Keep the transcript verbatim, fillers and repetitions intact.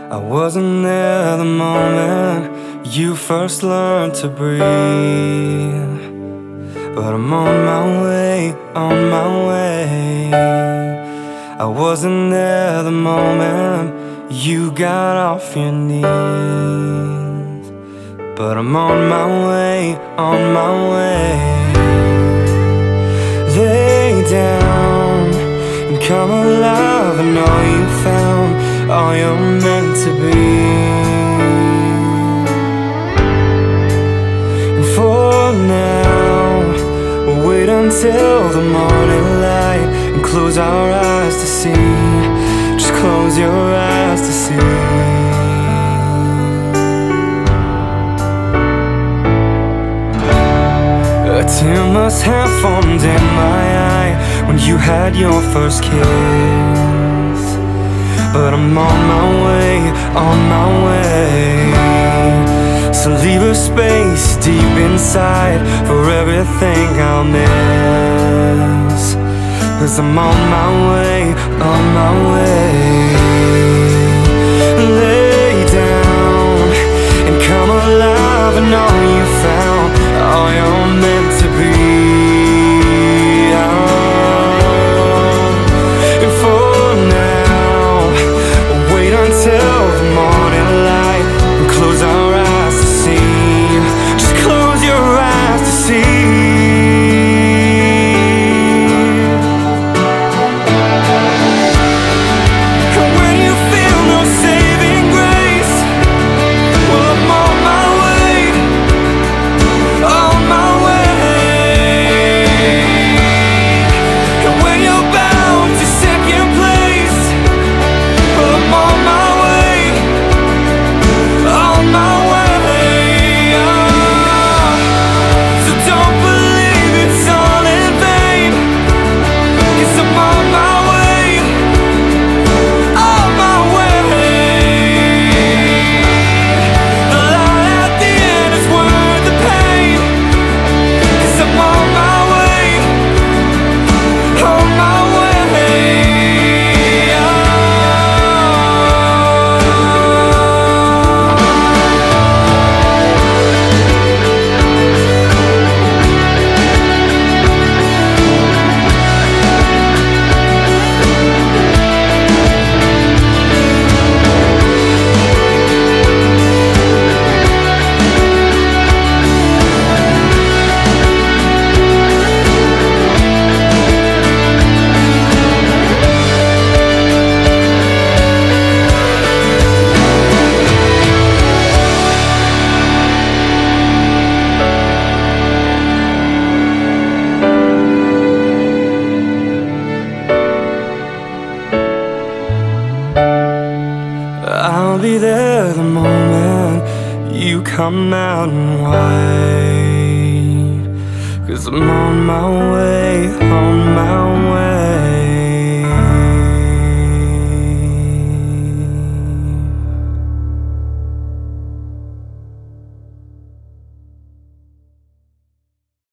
I wasn't there the moment you first learned to breathe, but I'm on my way, on my way. I wasn't there the moment you got off your knees, but I'm on my way, on my way. Lay down and come alive. I know you found all you're meant to be. And for now, we'll wait until the morning light and close our eyes to see. Just close your eyes to see. A tear must have formed in my eye when you had your first kiss, but I'm on my way, on my way. So leave a space deep inside for everything I'll miss, 'cause I'm on my way, on my way. Lay down and come alive. I know you found all you're meant to be. Till the morning light and close our eyes to see. Just close your eyes to see. And when you feel no saving grace, well, I'm on my way, on my way. And when you're bound to second place, well, I'm on my I'll be there the moment you come out and white, 'cause I'm on my way.